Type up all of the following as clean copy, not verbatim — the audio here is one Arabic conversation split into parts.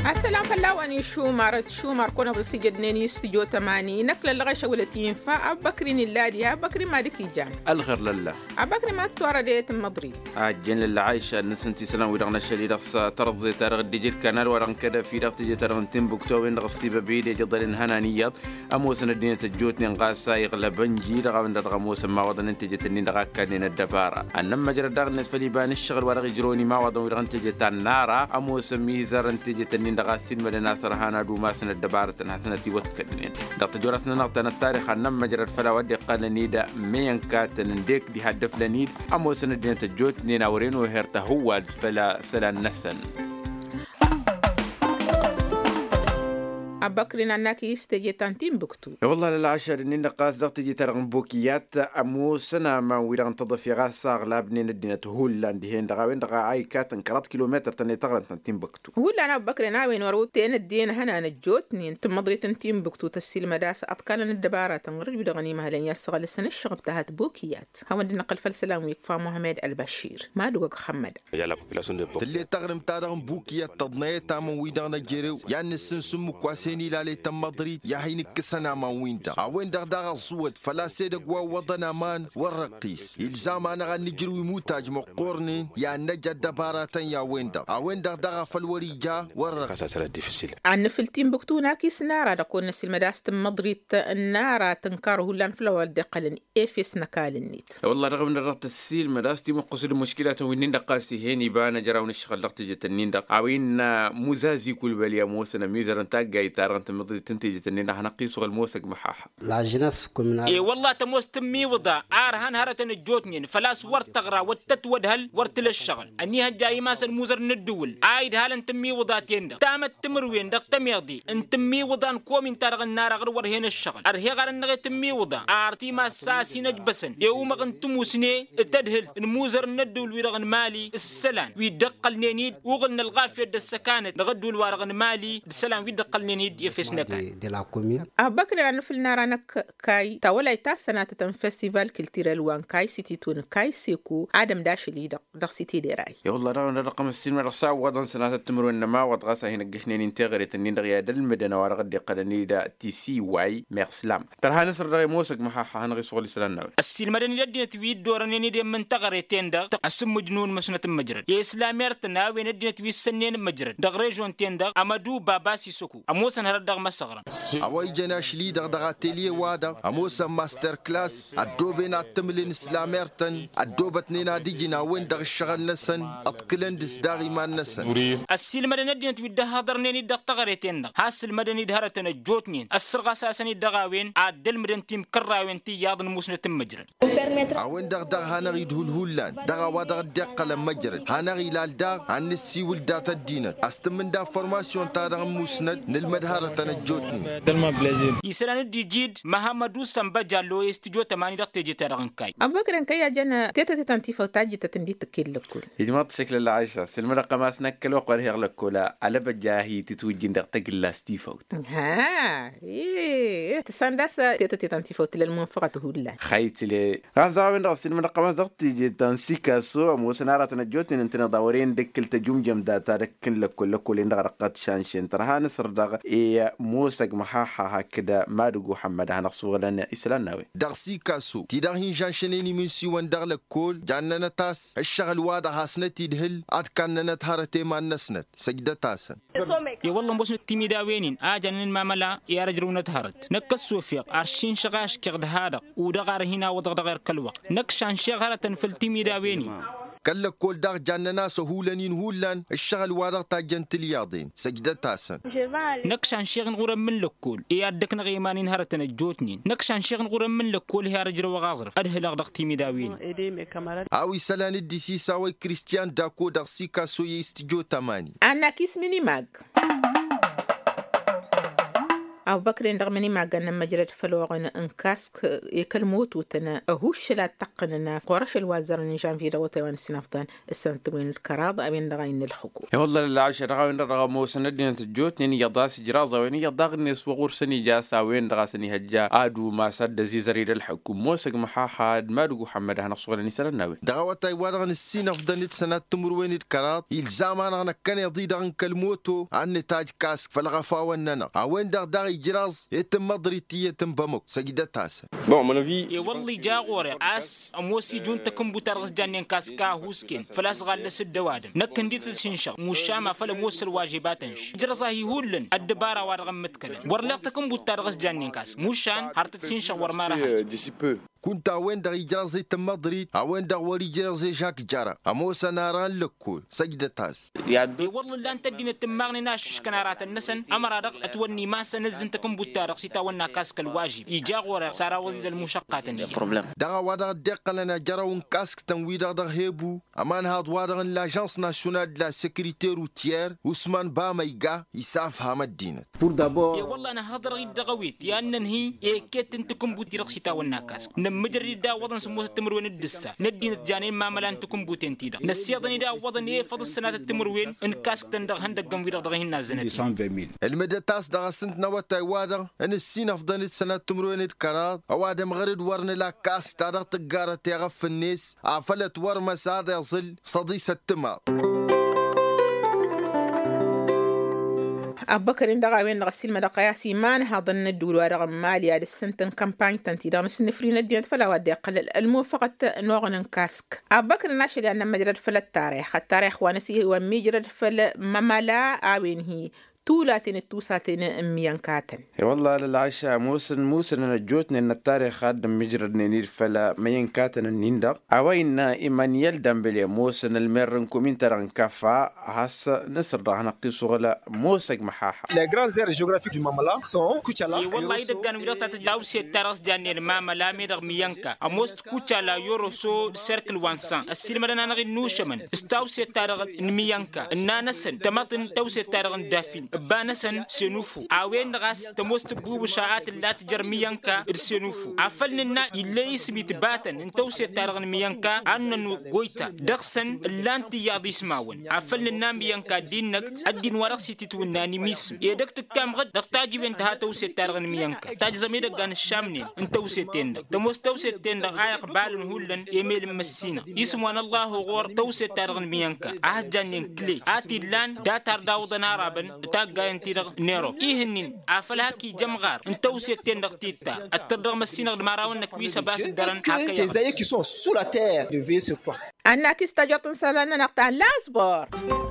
السلام فلاواني شومار كنا بسجد نيني استجو تماني نكل اللغة ولتين فأبكرين اللادي أبكري ما ديكي جان الخير لله أبكري ما تتوارى ديت مدريد عجن لله عايشة نسنتي سلام ودغنا الشديد ترزي ترغ ديجير كانال ورن كده في دغ تيجي ترغن تنبكتو وين غصتي ببيدي جدل هنانيات أموسن الدين تجوتني نقاسا يغلبنجي دغا من دغا موسن ما وضن انتجي تنين دغا كانين الدبارة أنما جرى دغ نتفلي بان الشغل ورغ يجروني ما وضن ودغن تيجي تنارا أموسن ميزر انتجي تنين دغا سين مدنا سرهانا دو ما سن الدبارة تنحسنتي وتكنين دغ تجورتنا نغتنا التاريخ أنما جرى الفلا ودي قالني دا مين كاتن ديك دي هدف لنيد أموسن الدين تجوتني ناورين وهرته هو فلا سلا نسن أبكرين أنك يستجي تنتين بكتو والله للعشر إني نقاس ضغط تجي ترغن بوكيات أموسنا ما ويرغن تضيف غاس أغلب نين الدنيا هولاند هين دغاوين دغا أي كاتن كرات كيلومتر تاني تغرن تنتين بكتو هولا أنا أبكرين أوين وروتين الدين هنا نجوتني انت مضري تنتين بكتو تسيل مداس أتقال الدبارة تنغرج بدغني مهلين يسغل السنة الشغب تهات بوكيات هون دي نقل فالسلام ويكفى محمد البشير ما دوق خمد اللي تغرم تارغن بوكيات تضنية تامن ويدغنا جيرو يعني السنسمو كواسيني لالي تم مدريد يا هينك كسنا ما ويندا اوين دغدغ صوت فلا سيدق ووضنا مان والرقيس الزام انا غنجرو يموتاج مقورنين يا نجا دبارة يا ويندا اوين دغدغ فالوريجا والرقيس عن فلتين بكتو ناكيس نارا دقون نسي المداس تم مدريد النارا تنكاره لان فلو الدقلن افيس نكال النيت والله رغم ان رغت السيل مداس تي مقصد مشكلات وين دقاسي هيني بانا جراون الشغل دقت جتنين دق اوين مزازي كل باليا موسنا ميزر انتاج أنت مضي تنتج تنين إحنا قيسوا الموسق محاحة. لا جنس كمنا. إيه والله تموس تمي وضع عارهن هرتن الجوتنين فلاس ورت تغرى والتتود هل ورت للشغل أني هجاي ماس الموزر ندول عايد هالن تمي وضع تيندا تامت تمروين دق تميضي أن تمي وضع نكو من ترغ النار غر ورهين الشغل أرهي غر النغ تمي وضع عارتي ما ساسي نجبسن يوم غن تموسني تدهل الموزر ندول ويرغن مالي السلام ويدقل نينيد وغن الغافية السكانة نغدول وارغن مالي السلام ويدقل نينيد دي لا كومين أبكر أنا في النار أنا كاي تولي تاسنا تتم فيستيفال كالتيرال وان كاي سيتي تون كاي سيكو عدم داشلي دق سيتي دي راي يا والله رانا رقم السينما رصا وضن سنة التمر إنما وضغاسا هنا قشنين انتغري تنين دغيا دل المدينة ورغد قدني دا تي سي واي ميرسلام ترها نصر دغي موسق محاحة هنغي صغلي سلنا السينما دني لدينا تويد دورانيني دي منتغري تيندا أسم مجنون مسنة مجرد يا إسلاميرتنا وين لدينا تويد سنين مجرد دغريجون تيندا أمادو باباسي سوكو أموسن هردغ مسغرا أواي جناش لي دغدغ تيلي وادا أموسا ماستر كلاس الدوبين التملين إسلاميرتن الدوبتنينا ديجينا وين دغ الشغل نسن أتقلن دس داغي ما نسن السيل مدني دينا تويد هادرنيني دغ تغريتين دغ هاس المدني دهرتن الجوتنين السرغا ساسني دغاوين عدل مدن تيم كراوين تي ياضن موسنة مجرد أوين دغدغ هانغي دهول هولان دغا ودغ دقل مجرد هانغي لالدغ عن السي ولدات الدينة أستمن دا فورماسيون تادغ موسنة نلمدهارتن الجوتنين يسران دي جيد محمدو سامبا جالو استجو تماني دق تيجي ترغن كاي أبكر أن كاي جانا تيتا تنتي فوتاجي تتندي تكيل لكل هجمات شكل الله عايشة سلم رقم أسنك الوقت هيغ لكولا على بجاهي تتوجين دق تقل ستيفوت ها إيه تسانداسا تيتا تنتي فوت للمنفقة هولا خيت لي غازا من رأس سلم رقم دق تيجي تنسيكا سو موسنارة تنجوتين انتنا داورين دكل تجمجم داتا دكن لكل إن رقات شانشين ترها نصر دغ إيه موسق محاحة هكذا ما دقو حمد هنقصو لنا إسلامنا دغسي كاسو تيدغين جانشنيني من سيوان دغل الكل جاننا تاس الشغل وادا هاسنتي دهل أتكننا تهارتي ما نسنت سجدة تاسن يا والله بوسن التيمي داوينين آجانين ما ملا يا رجلون تهارت نكس وفيق عرشين شغاش كغد هذا ودغار هنا ودغار كل وقت نكشان شغالة في التيمي داوينين كل كل دغ جاننا سهولانين هولان الشغل وادا تاجن تلياضين سجدة تاسن نكشان شيغن غورم من لكول يادك نغيمانين هرتن الجوتنين نكشان شيغن غورم من لكول هي رجل وغاظرف أدهل أغدق تيمي داوين أوي سلان الديسي ساوي كريستيان داكو دغ سيكا سو يستجو تماني أنا كيس ميني ماج أو بكرين رغمني ما قلنا مجرد فلوغن انكاسك يكلموت وتنا أهوش لا تقننا قرش الوزر نجام في دوتة ونسنفضان السنتوين الكراض أبين دغين الحكو والله لا عشان رغم رغم سندين الجوت نيني يضاس جرازة وين يضاغني سوغور سني جاسا وين دغاسني هجا آدو ما سد زيزريد الحكوم موسق محاحد ما رجو حمد هنا صغير نسال النبي دغوتاي وادغن السين أفضل سنة تمر وين الكراض الزام أنا كان يضي دغن كلموتو عن تاج كاسك فالغفا وننا وين دغ جراز يتم مضريتي يتم بمك سجدة تاسع bon mon avis والله جاغوري اس اموسي جون تكم بوتارغ جانين كاسكا هوسكين فلاس غالس الدوادم نكن دي تشنشا مشاما فلا موسل واجباتنش جرزا هيولن الدبارة وارغم متكلم ورلق تكم بوتارغ جانين كاس مشان هارت تشنشا ورمارها كنت وين دغ جراز يتم مضريت وين دغ ولي جراز جاك جرا اموسا ناران لكول سجدة تاس والله لا انت دين التماغني ناش كنارات النسن امر دغ اتوني ما سنزن تكم بوتارغ سيتا ونا كاسك الواجب يجاغوري سارا ولي المشقات دغ وادغ دقلنا جراون كاسك تنويدغ دغ هيبو امان هاد وادغ لاجانس ناسيونال دو لا سيكوريتي روتيير عثمان باميغا يساف هامدين بور دابور والله انا هضر غير دغويت يا ننهي كيت انتكم بوتيرغ سيتا ونا كاسك نمجري دا وضن سموه التمروين الدسا ندين الجانين ما ملان تكم بوتين تيدا نسيضني دا وضن فضل السنة التمروين ان كاسك تندغ هندق قنفيدغ دغهن نازنتي المدى تاس دغ سنتنا واتاي وادغ ان السين افضل السنة التمروين الكراد اوادم غرد ورن لا كاس تارغ تقارة تيغف الناس عفلت ورمى سادة يصل صديس التمار أبكر إن دعوين نغسل مدى قياسي ما نهضن الدول ورغم مالي على السنتن كامباني تنتيدا مسنفرين الدين فلا ودي قلل الموفقة نوغن كاسك أبكر ناشي لأن مجرد فلا التاريخ ونسيه ومجرد فلا مملا آوين هي تولاتين التوساتين ميانكاتن والله للعشاء موسن نجوتني ان التاريخ قدم مجرد نير فلا ميانكاتن النيندق اوين ايمانيال دامبلي موسن المرن كومين تران كافا هسا نصر راه نقيسو غلا موسق محاحه les grandes aires géographiques du Mamala sont Kuchala والله اذا كانوا يدق تتجاوز سي تراس جاني الماملا ميدغ ميانكا اموست كوتشالا يوروسو سيركل وانسان السيلمدنا نغي نوشمن استاو سي تارغ ميانكا نانسن تماتن توسي تارغ دافين بانسن سنوفو اوين غاس تموست بوب شاعات لا تجرميانكا السنوفو عفلنا اللي يسبيت باتن انتوسي تارغن ميانكا انن غويتا دخسن لانتي ياضي سماون عفلنا ميانكا دينك الدين ورقسي تتوناني ميسم يدك تكام غد دختاجي وين توسي تارغن ميانكا تاج زميد كان الشامني انتوسي تندك تموست توسي تندك عايق بالن هولن يميل مسينا يسمون الله غور توسي تارغن ميانكا اهجانين كلي اتي لان داتار داودنا رابن تاغاين تيرغ نيرو إيهنين عفلها كي جمغار انتوسي تندق تيتا التردغ مسينا ماراون كويسة باس الدرن حكا tes aïeux qui sont sous la terre de veiller sur toi. أنا كيستجوط سالنا نقطع لاسبور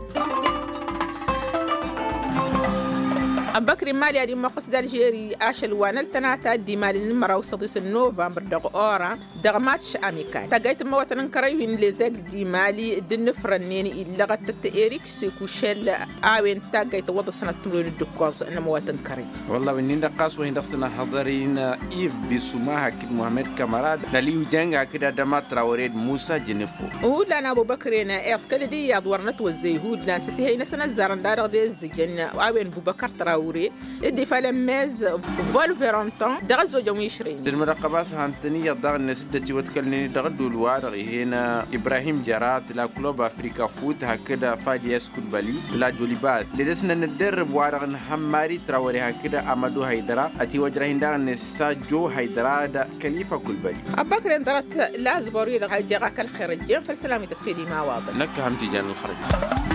أبكر مالي دي مقصد الجيري أشل ونلتناتا دي مالي نمرة وصديس نوفمبر دغ أورا دغ ماتش أميكان تاقيت مواتن كريوين لزاق دي مالي دن فرنيني إلا غتت إيريك سيكو شل آوين تاقيت وضع سنة تمرين الدكوز نمواتن كري والله وإنين دقاس وإن دقسنا حضرين إيف بسماها كد محمد كامراد ناليو جانغا كده دمات راوريد موسى جنفو أولا أبو بكرين إيض كل دي يادورنت والزيهود لانسسي هاي نسنا الزارن دارغ دي الزجن آوين بو بكر تراوري إدي فالميز فولفيرانتان دغزو جومي شرين المراقبات هانتنية دغ النسدة وتكلني دغدو الوارغي هنا إبراهيم جرات لا كلوب أفريكا فوت هكذا فادي يسكت بالي لا جوليباس لدسنا ندرب وارغ حماري تراوري هكذا أمدو هيدرا أتي وجرهن دغ نساجو هيدرا دا كليفة كل بالي أبكر انترت لازبوري لغا جاغاك الخرجين فالسلامي تكفيدي ما واضح نك هم تيجان الخرج